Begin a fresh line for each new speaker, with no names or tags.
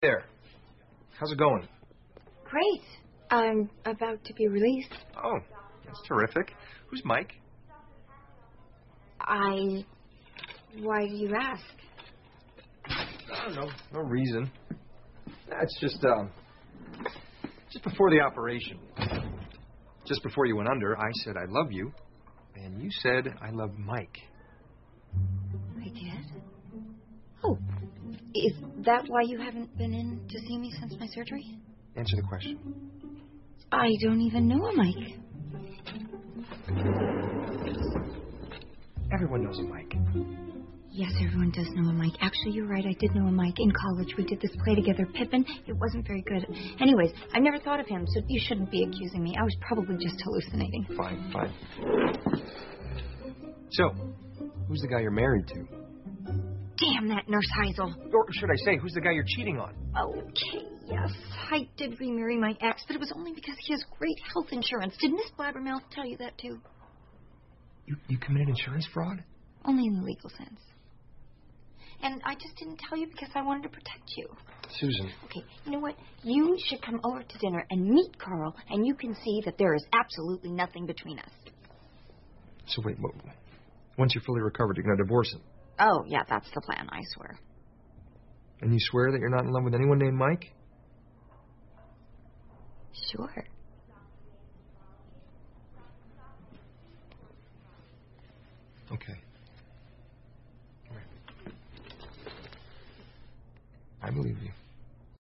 There. How's it going?
Great. I'm about to be released.
Oh, that's terrific. Who's Mike?
Why do you ask?
I don't know. No reason. It's just before the operation. Just before you went under, I said I love you, and you said I love Mike.
I did? Oh, is that why you haven't been in to see me since my surgery?
Answer the question.
I don't even know a Mike.
Everyone knows a Mike.
Yes, everyone does know a Mike. Actually, you're right. I did know a Mike. In college, we did this play together, Pippin. It wasn't very good. Anyways, I never thought of him, so you shouldn't be accusing me. I was probably just hallucinating.
Fine. So, who's the guy you're married to?
Damn that Nurse Heisel.
Or should I say, who's the guy you're cheating on?
Okay, yes. I did remarry my ex, but it was only because he has great health insurance. Did Miss Blabbermouth tell you that, too?
You committed insurance fraud?
Only in the legal sense. And I just didn't tell you because I wanted to protect you.
Susan.
Okay, you know what? You should come over to dinner and meet Carl, and you can see that there is absolutely nothing between us.
So wait, once you're fully recovered, you're going to divorce him?
Oh, yeah, that's the plan, I swear.
And you swear that you're not in love with anyone named Mike?
Sure.